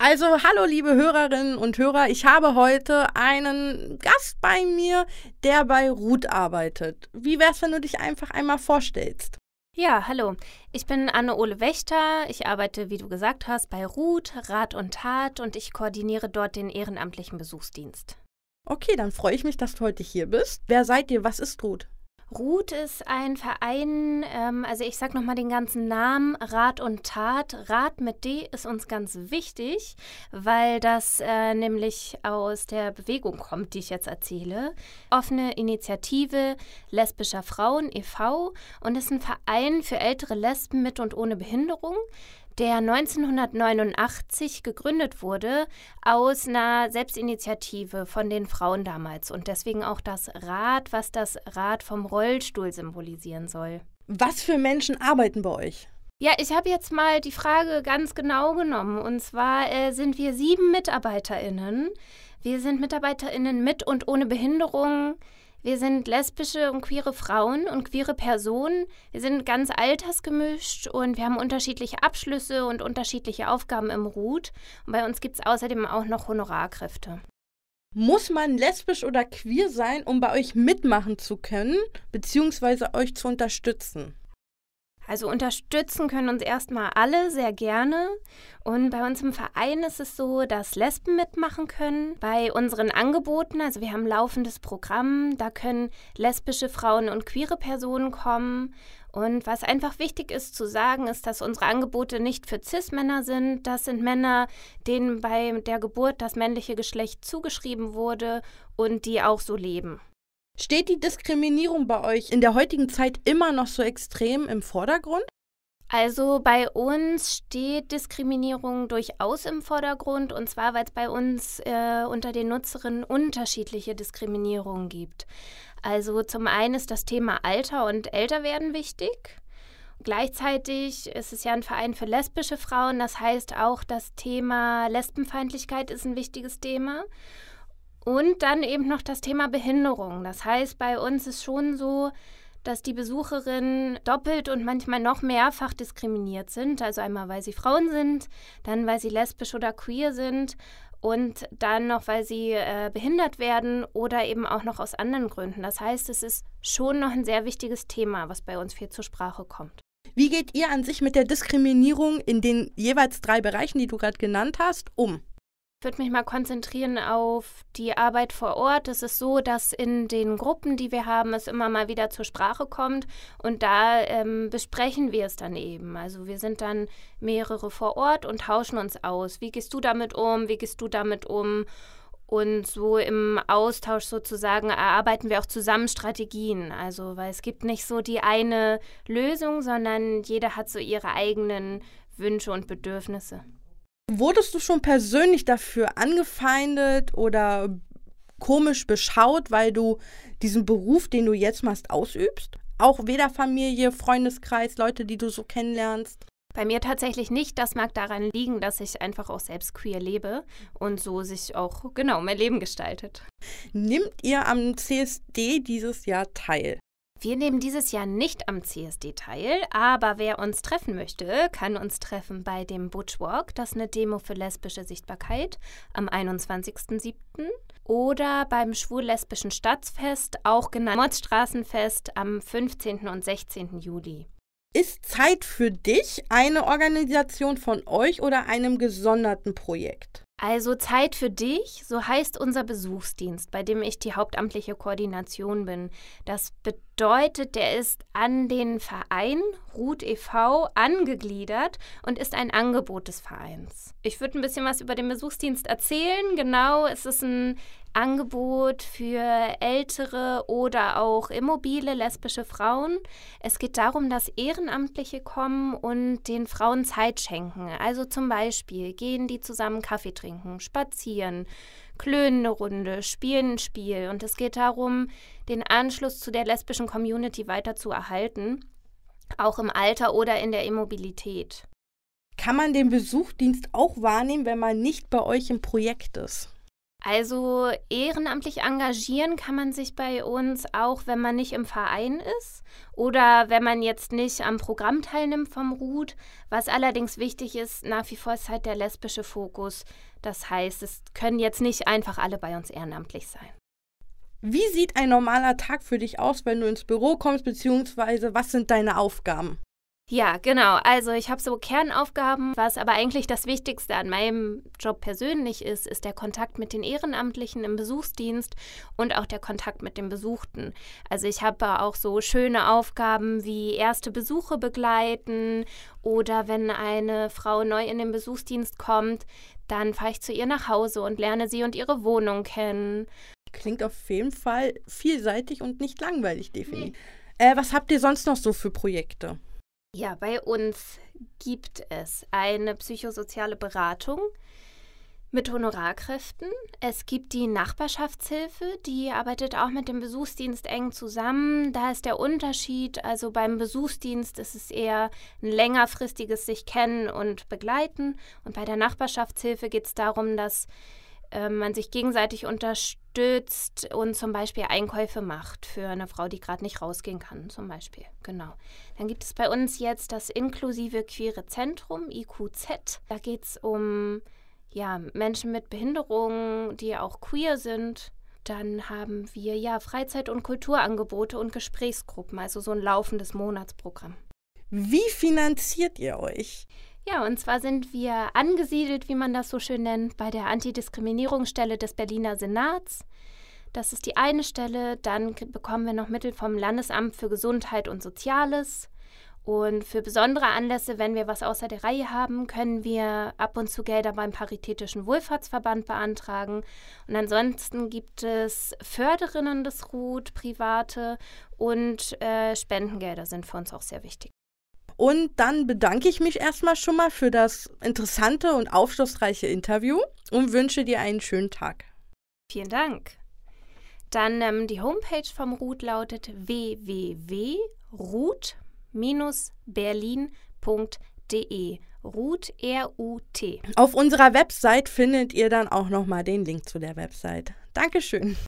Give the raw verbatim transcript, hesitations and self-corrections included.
Also, hallo liebe Hörerinnen und Hörer, ich habe heute einen Gast bei mir, der bei Ruth arbeitet. Wie wär's, wenn du dich einfach einmal vorstellst? Ja, hallo. Ich bin Anne-Ole Wächter. Ich arbeite, wie du gesagt hast, bei Ruth, Rat und Tat und ich koordiniere dort den ehrenamtlichen Besuchsdienst. Okay, dann freue ich mich, dass du heute hier bist. Wer seid ihr? Was ist Ruth? Ruth ist ein Verein, ähm, also ich sag nochmal den ganzen Namen, Rat und Tat. Rat mit D ist uns ganz wichtig, weil das äh, nämlich aus der Bewegung kommt, die ich jetzt erzähle. Offene Initiative lesbischer Frauen e V und ist ein Verein für ältere Lesben mit und ohne Behinderung, der neunzehnhundertneunundachtzig gegründet wurde aus einer Selbstinitiative von den Frauen damals und deswegen auch das Rad, was das Rad vom Rollstuhl symbolisieren soll. Was für Menschen arbeiten bei euch? Ja, ich habe jetzt mal die Frage ganz genau genommen und zwar äh, sind wir sieben MitarbeiterInnen. Wir sind MitarbeiterInnen mit und ohne Behinderung. Wir sind lesbische und queere Frauen und queere Personen. Wir sind ganz altersgemischt und wir haben unterschiedliche Abschlüsse und unterschiedliche Aufgaben im Ruth. Und bei uns gibt es außerdem auch noch Honorarkräfte. Muss man lesbisch oder queer sein, um bei euch mitmachen zu können, beziehungsweise euch zu unterstützen? Also unterstützen können uns erstmal alle sehr gerne. Und bei uns im Verein ist es so, dass Lesben mitmachen können. Bei unseren Angeboten, also wir haben ein laufendes Programm, da können lesbische Frauen und queere Personen kommen. Und was einfach wichtig ist zu sagen, ist, dass unsere Angebote nicht für Cis-Männer sind. Das sind Männer, denen bei der Geburt das männliche Geschlecht zugeschrieben wurde und die auch so leben. Steht die Diskriminierung bei euch in der heutigen Zeit immer noch so extrem im Vordergrund? Also bei uns steht Diskriminierung durchaus im Vordergrund und zwar, weil es bei uns äh, unter den Nutzerinnen unterschiedliche Diskriminierungen gibt. Also zum einen ist das Thema Alter und Älterwerden wichtig. Gleichzeitig ist es ja ein Verein für lesbische Frauen, das heißt auch das Thema Lesbenfeindlichkeit ist ein wichtiges Thema. Und dann eben noch das Thema Behinderung. Das heißt, bei uns ist schon so, dass die Besucherinnen doppelt und manchmal noch mehrfach diskriminiert sind. Also einmal, weil sie Frauen sind, dann, weil sie lesbisch oder queer sind und dann noch, weil sie äh, behindert werden oder eben auch noch aus anderen Gründen. Das heißt, es ist schon noch ein sehr wichtiges Thema, was bei uns viel zur Sprache kommt. Wie geht ihr an sich mit der Diskriminierung in den jeweils drei Bereichen, die du gerade genannt hast, um? Ich würde mich mal konzentrieren auf die Arbeit vor Ort. Es ist so, dass in den Gruppen, die wir haben, es immer mal wieder zur Sprache kommt und da ähm, besprechen wir es dann eben. Also wir sind dann mehrere vor Ort und tauschen uns aus. Wie gehst du damit um? Wie gehst du damit um? Und so im Austausch sozusagen erarbeiten wir auch zusammen Strategien. Also weil es gibt nicht so die eine Lösung, sondern jeder hat so ihre eigenen Wünsche und Bedürfnisse. Wurdest du schon persönlich dafür angefeindet oder komisch beschaut, weil du diesen Beruf, den du jetzt machst, ausübst? Auch weder Familie, Freundeskreis, Leute, die du so kennenlernst? Bei mir tatsächlich nicht. Das mag daran liegen, dass ich einfach auch selbst queer lebe und so sich auch, genau, mein Leben gestaltet. Nimmt ihr am C S D dieses Jahr teil? Wir nehmen dieses Jahr nicht am C S D teil, aber wer uns treffen möchte, kann uns treffen bei dem Butch Walk, das ist eine Demo für lesbische Sichtbarkeit, am einundzwanzigsten siebten oder beim Schwul-Lesbischen Stadtfest, auch genannt Mordstraßenfest, am fünfzehnten und sechzehnten Juli. Ist Zeit für dich eine Organisation von euch oder einem gesonderten Projekt? Also Zeit für dich, so heißt unser Besuchsdienst, bei dem ich die hauptamtliche Koordination bin. Das bedeutet, der ist an den Verein Ruth e V angegliedert und ist ein Angebot des Vereins. Ich würde ein bisschen was über den Besuchsdienst erzählen. Genau, es ist ein Angebot für ältere oder auch immobile lesbische Frauen. Es geht darum, dass Ehrenamtliche kommen und den Frauen Zeit schenken. Also zum Beispiel gehen die zusammen Kaffee trinken, spazieren, klönen eine Runde, spielen ein Spiel. Und es geht darum, den Anschluss zu der lesbischen Community weiter zu erhalten, auch im Alter oder in der Immobilität. Kann man den Besuchsdienst auch wahrnehmen, wenn man nicht bei euch im Projekt ist? Also ehrenamtlich engagieren kann man sich bei uns auch, wenn man nicht im Verein ist oder wenn man jetzt nicht am Programm teilnimmt vom R U D. Was allerdings wichtig ist, nach wie vor ist halt der lesbische Fokus. Das heißt, es können jetzt nicht einfach alle bei uns ehrenamtlich sein. Wie sieht ein normaler Tag für dich aus, wenn du ins Büro kommst, beziehungsweise was sind deine Aufgaben? Ja, genau. Also ich habe so Kernaufgaben. Was aber eigentlich das Wichtigste an meinem Job persönlich ist, ist der Kontakt mit den Ehrenamtlichen im Besuchsdienst und auch der Kontakt mit den Besuchten. Also ich habe auch so schöne Aufgaben wie erste Besuche begleiten oder wenn eine Frau neu in den Besuchsdienst kommt, dann fahre ich zu ihr nach Hause und lerne sie und ihre Wohnung kennen. Klingt auf jeden Fall vielseitig und nicht langweilig, definitiv. Nee. Äh, was habt ihr sonst noch so für Projekte? Ja, bei uns gibt es eine psychosoziale Beratung mit Honorarkräften. Es gibt die Nachbarschaftshilfe, die arbeitet auch mit dem Besuchsdienst eng zusammen. Da ist der Unterschied, also beim Besuchsdienst ist es eher ein längerfristiges sich kennen und begleiten. Und bei der Nachbarschaftshilfe geht es darum, dass äh, man sich gegenseitig unterstützt und zum Beispiel Einkäufe macht für eine Frau, die gerade nicht rausgehen kann, zum Beispiel. Genau. Dann gibt es bei uns jetzt das inklusive queere Zentrum, I Q Z. Da geht es um ja, Menschen mit Behinderungen, die auch queer sind. Dann haben wir ja Freizeit- und Kulturangebote und Gesprächsgruppen, also so ein laufendes Monatsprogramm. Wie finanziert ihr euch? Ja, und zwar sind wir angesiedelt, wie man das so schön nennt, bei der Antidiskriminierungsstelle des Berliner Senats. Das ist die eine Stelle. Dann bekommen wir noch Mittel vom Landesamt für Gesundheit und Soziales. Und für besondere Anlässe, wenn wir was außer der Reihe haben, können wir ab und zu Gelder beim Paritätischen Wohlfahrtsverband beantragen. Und ansonsten gibt es Förderinnen des R U D, private und äh, Spendengelder sind für uns auch sehr wichtig. Und dann bedanke ich mich erstmal schon mal für das interessante und aufschlussreiche Interview und wünsche dir einen schönen Tag. Vielen Dank. Dann ähm, die Homepage vom R U D lautet w w w punkt rut berlin punkt de. Rut, R U T. Auf unserer Website findet ihr dann auch nochmal den Link zu der Website. Dankeschön.